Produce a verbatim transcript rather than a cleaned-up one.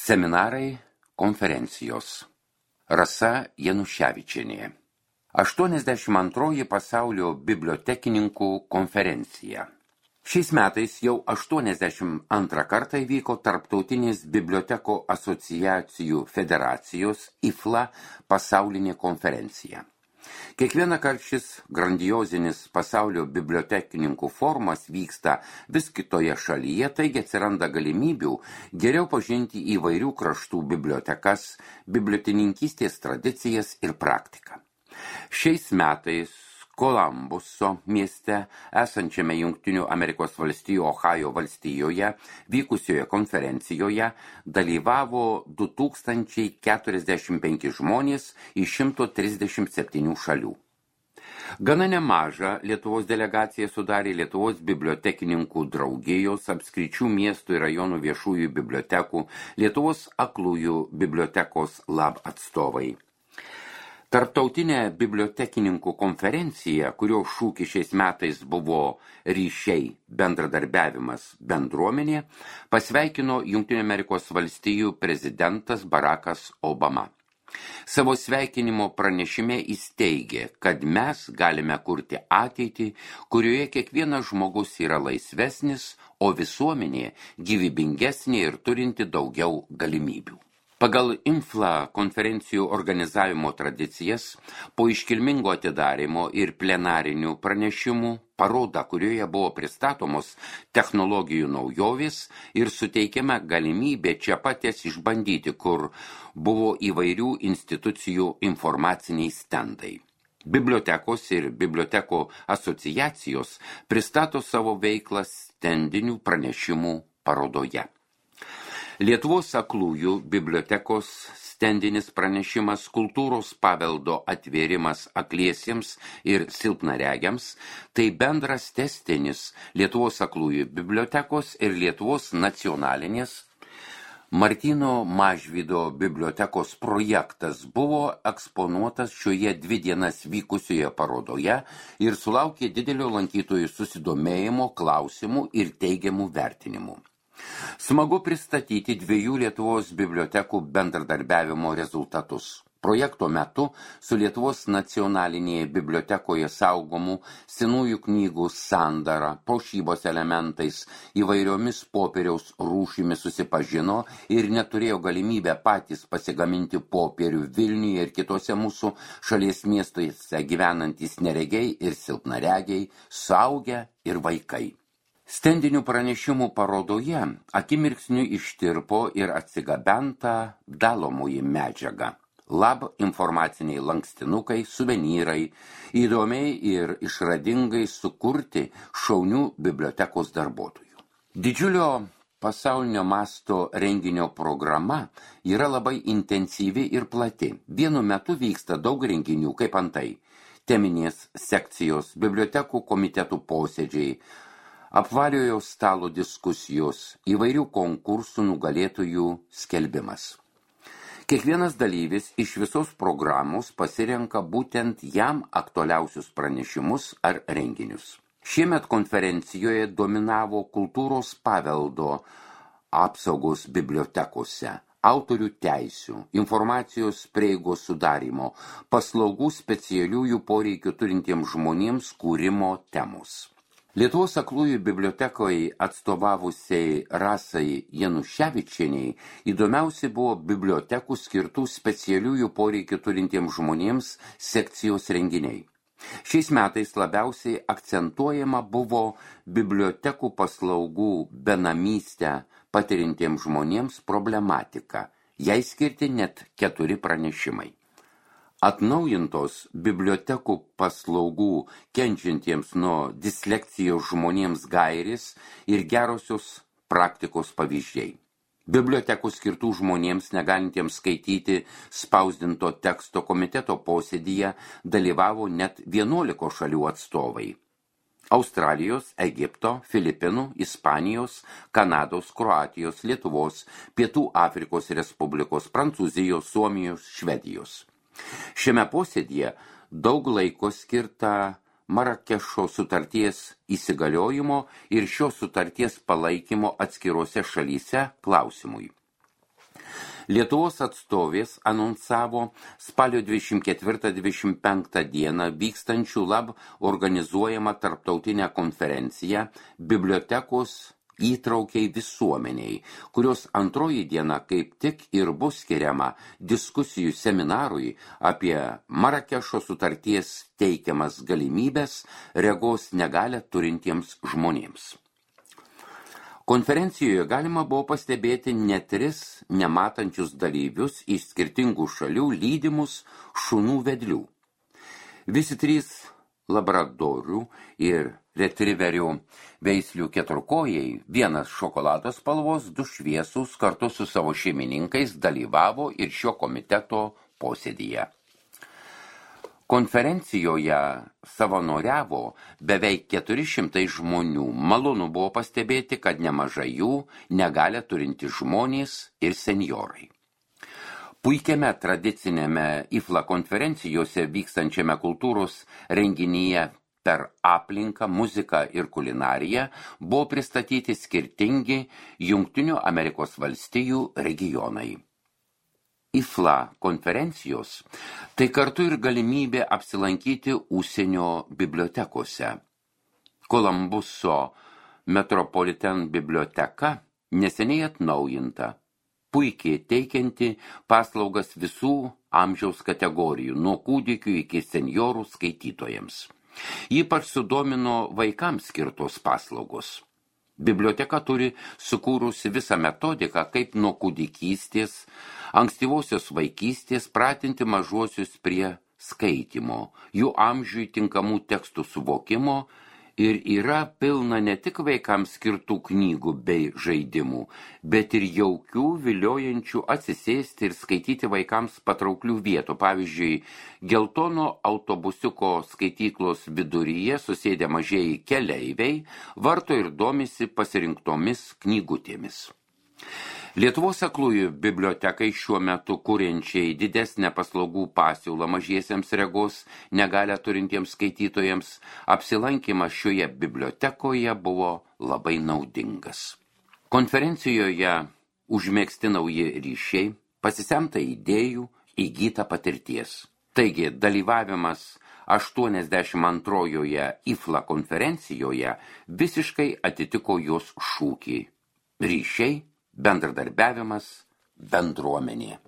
Seminarai, konferencijos. Rasa Januševičienė. aštuoniasdešimt antroji pasaulio bibliotekininkų konferencija. Šiais metais jau aštuoniasdešimt antrą kartą įvyko Tarptautinės bibliotekų asociacijų federacijos I F L A pasaulinė konferencija. Kiekvieną kartą šis grandiozinis pasaulio bibliotekininkų forumas vyksta vis kitoje šalyje, taigi atsiranda galimybių geriau pažinti įvairių kraštų bibliotekas, biblioteninkystės tradicijas ir praktiką. Šiais metais Kolambuso mieste, esančiame Jungtinių Amerikos valstijų Ohajo valstijoje, vykusioje konferencijoje dalyvavo du tūkstančiai keturiasdešimt penki žmonės iš šimto trisdešimt septynių šalių. Gana nemažą Lietuvos delegaciją sudarė Lietuvos bibliotekininkų draugijos, apskričių miestų ir rajonų viešųjų bibliotekų, Lietuvos aklųjų bibliotekos lab atstovai. Tarptautinė bibliotekininkų konferencija, kurio šūkis šiais metais buvo ryšiai, bendradarbiavimas, bendruomenė, pasveikino Jungtinių Amerikos valstijų prezidentas Barackas Obama. Savo sveikinimo pranešime įsteigė, kad mes galime kurti ateitį, kurioje kiekvienas žmogus yra laisvesnis, o visuomenė gyvybingesnė ir turinti daugiau galimybių. Pagal I F L A konferencijų organizavimo tradicijas, po iškilmingo atidarymo ir plenarinių pranešimų, paroda, kurioje buvo pristatomos technologijų naujovės ir suteikiama galimybė čia paties išbandyti, kur buvo įvairių institucijų informaciniai stendai. Bibliotekos ir bibliotekų asociacijos pristato savo veiklą stendinių pranešimų parodoje. Lietuvos aklųjų bibliotekos stendinis pranešimas kultūros paveldo atvėrimas akliesiems ir silpnaregiams, tai bendras tęstinis Lietuvos aklųjų bibliotekos ir Lietuvos nacionalinės Martyno Mažvydo bibliotekos projektas buvo eksponuotas šioje dvi dienas vykusioje parodoje ir sulaukė didelio lankytojų susidomėjimo, klausimų ir teigiamų vertinimų. Smagu pristatyti dviejų Lietuvos bibliotekų bendradarbiavimo rezultatus. Projekto metu su Lietuvos nacionalinėje bibliotekoje saugomų senųjų knygų sandara, puošybos elementais, įvairiomis popieriaus rūšimis susipažino ir neturėjo galimybę patys pasigaminti popierių Vilniuje ir kitose mūsų šalies miestuose gyvenantys neregiai ir silpnaregiai, suaugę ir vaikai. Stendinių pranešimų parodoje akimirksniu ištirpo ir atsigabenta dalomoji medžiaga. Lab informaciniai lankstinukai, suvenyrai, įdomiai ir išradingai sukurti šaunių bibliotekos darbuotojų. Didžiulio pasaulinio masto renginio programa yra labai intensyvi ir plati. Vienu metu vyksta daug renginių, kaip antai teminės sekcijos, bibliotekų komitetų posėdžiai, apvaliojo stalo diskusijos, įvairių konkursų nugalėtojų skelbimas. Kiekvienas dalyvis iš visos programos pasirenka būtent jam aktualiausius pranešimus ar renginius. Šiemet konferencijoje dominavo kultūros paveldo apsaugos bibliotekose, autorių teisių, informacijos prieigos sudarymo, paslaugų specialiųjų poreikių turintiems žmonėms kūrimo temos. Lietuvos aklųjų bibliotekoje atstovavusiai Rasai Januševičieniai įdomiausi buvo bibliotekų skirtų specialiųjų poreikių turintiems žmonėms sekcijos renginiai. Šiais metais labiausiai akcentuojama buvo bibliotekų paslaugų benamystę patirintiems žmonėms problematika. Jai skirti net keturi pranešimai. Atnaujintos bibliotekų paslaugų kenčiantiems nuo disleksijos žmonėms gairės ir gerosios praktikos pavyzdžiai. Bibliotekų skirtų žmonėms negalintiems skaityti spausdinto teksto komiteto posėdyje dalyvavo net vienuoliko šalių atstovai. Australijos, Egipto, Filipinų, Ispanijos, Kanados, Kroatijos, Lietuvos, Pietų Afrikos Respublikos, Prancūzijos, Suomijos, Švedijos. Šiame posėdyje daug laiko skirta Marakešo sutarties įsigaliojimo ir šios sutarties palaikymo atskirose šalyse klausimui. Lietuvos atstovės anonsavo spalio dvidešimt ketvirtą dvidešimt penktą dieną vykstančių lab organizuojamą tarptautinę konferenciją Bibliotekos įtraukiai visuomeniai, kurios antroji diena kaip tik ir bus skiriama diskusijų seminarui apie Marakešo sutarties teikiamas galimybės regos negalią turintiems žmonėms. Konferencijoje galima buvo pastebėti net tris nematančius dalyvius iš skirtingų šalių lydimus šunų vedlių. Visi trys labradorių ir retriverių veislių keturkojai, vienas šokolado spalvos, du šviesūs kartu su savo šeimininkais dalyvavo ir šio komiteto posėdyje. Konferencijoje savanoriavo beveik keturi šimtai žmonių. Malonu buvo pastebėti, kad nemažai jų negalią turinti žmonės ir senjorai. Puikiame tradicinėme I F L A konferencijose vykstančiame kultūros renginyje per aplinką, muziką ir kulinariją buvo pristatyti skirtingi Jungtinių Amerikos valstijų regionai. I F L A konferencijos tai kartu ir galimybė apsilankyti užsienio bibliotekose. Kolumbuso Metropolitan biblioteka neseniai atnaujinta, puikiai teikianti paslaugas visų amžiaus kategorijų, nuo kūdikių iki senjorų skaitytojams. Ypač sudomino vaikams skirtos paslaugos. Biblioteka turi sukūrusi visą metodiką, kaip nuo kūdikystės, ankstyvosios vaikystės pratinti mažuosius prie skaitymo, jų amžiui tinkamų tekstų suvokimo ir yra pilna ne tik vaikams skirtų knygų bei žaidimų, bet ir jaukių, viliojančių atsisėsti ir skaityti vaikams patrauklių vietų. Pavyzdžiui, geltono autobusiuko skaityklos viduryje susėdę mažieji keleiviai varto ir domisi pasirinktomis knygutėmis. Lietuvos aklųjų bibliotekai šiuo metu kuriančiai didesnę paslaugų pasiūlą mažiesiems regos negalią turintiems skaitytojams, apsilankymas šioje bibliotekoje buvo labai naudingas. Konferencijoje užmegzti nauji ryšiai, pasisemta idėjų, įgyta patirties. Taigi, dalyvavimas aštuoniasdešimt antrojoje I F L A konferencijoje visiškai atitiko jos šūkį. Ryšiai, bendradarbiavimas, bendruomenė.